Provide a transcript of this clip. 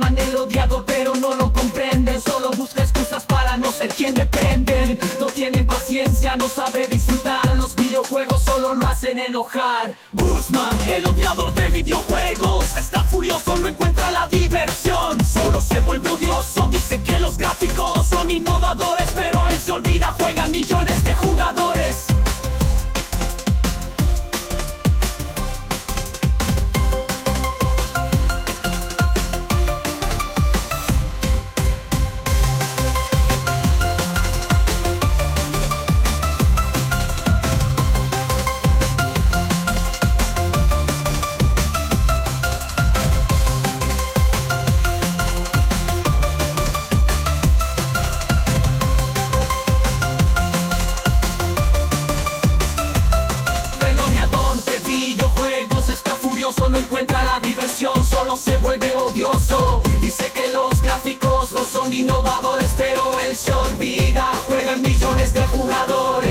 llaman el odiado pero no lo comprenden. Solo busca excusas para no ser quien dependen. No tienen paciencia, no sabe disfrutar. Los videojuegos solo lo hacen enojar. Guzmán, el odiador de videojuegos, está furioso, no encuentra la diversión. Solo se vuelve odioso, dice que los gráficos son innovadores, pero él se olvida, juegan millones de jugadores. No encuentra la diversión, solo se vuelve odioso. Dice que los gráficos no son innovadores, pero él se olvida, juegan millones de jugadores.